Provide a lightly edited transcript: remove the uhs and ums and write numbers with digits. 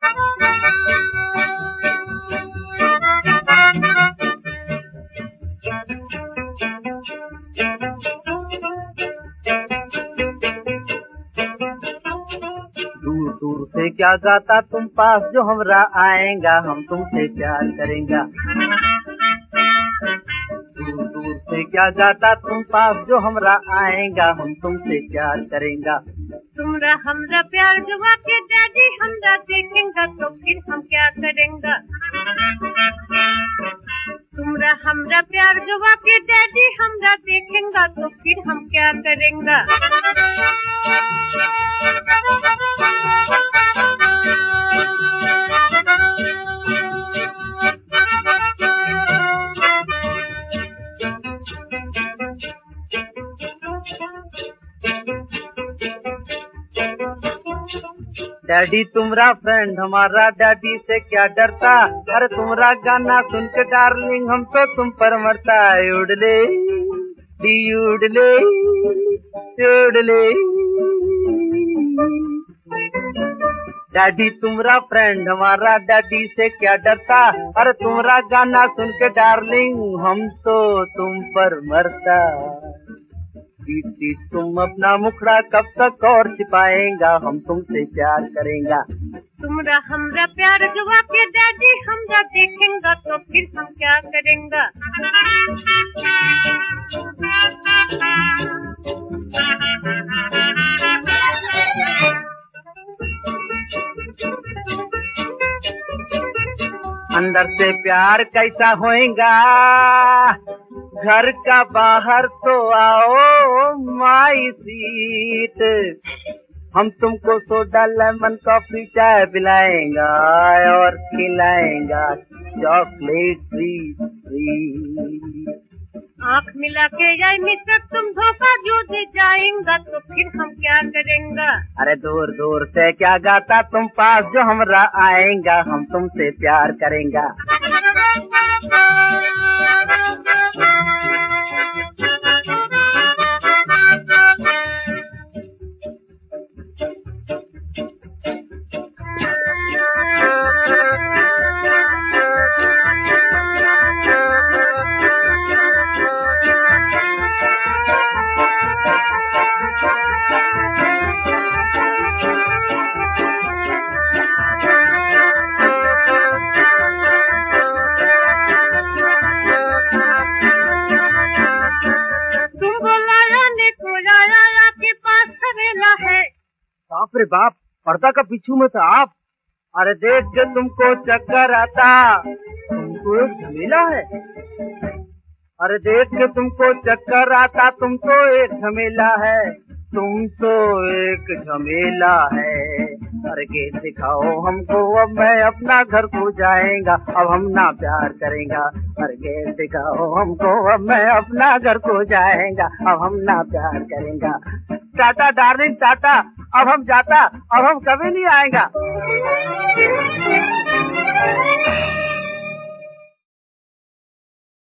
दूर दूर से क्या गाता तुम पास जो हमरा आएगा, हम तुमसे प्यार करेंगे। दूर दूर से क्या गाता तुम पास जो हमरा आएगा, हम तुमसे प्यार करेंगे। तुमरा हमरा प्यार जुआ के डैडी हमरा देखेंगे तो फिर हम क्या करेंगे। तुमरा हमरा प्यार जुआ के डैडी हमरा देखेंगे तो फिर हम क्या करेंगे। डैडी तुम्हारा फ्रेंड हमारा डैडी से क्या डरता, अरे तुम्हारा गाना सुन के डार्लिंग हम तो तुम पर मरता। उड़ले उड़ले उड़ले। डैडी तुम्हारा फ्रेंड हमारा डैडी से क्या डरता, अरे तुम्हारा गाना सुन के डार्लिंग हम तो तुम पर मरता। तुम अपना मुखड़ा कब तक और छिपाएगा, हम तुमसे प्यार करेंगे। तुमरा हमरा प्यार जुआ के डैडी हमरा देखेंगे तो फिर हम क्या करेंगे। अंदर से प्यार कैसा होएगा, घर का बाहर तो आओ माई सीट। हम तुमको सोडा लेमन कॉफी चाय पिलाएंगा और खिलाएंगा चॉकलेट फ्री। आँख मिला के जाए मित्र तुम धोखा जो दे जाएंगा तो फिर हम क्या करेंगे। अरे दूर दूर से क्या गाता तुम पास जो हमरा आएगा, हम तुमसे प्यार करेंगे। बाप रे बाप, पर्दा का पीछू में था आप। अरे देख के तुमको चक्कर आता, तुमको एक झमेला है। अरे देख के तुमको चक्कर आता, तुम तो एक झमेला है, तुम तो एक झमेला है। अरे के सिखाओ हमको अब मैं अपना घर को जाएगा, अब हम ना प्यार करेंगे। अरे के सिखाओ हमको अब मैं अपना घर को जाएगा, अब हम ना प्यार करेंगे। टाटा डार्लिंग टाटा, अब हम जाता, अब हम कभी नहीं आएगा।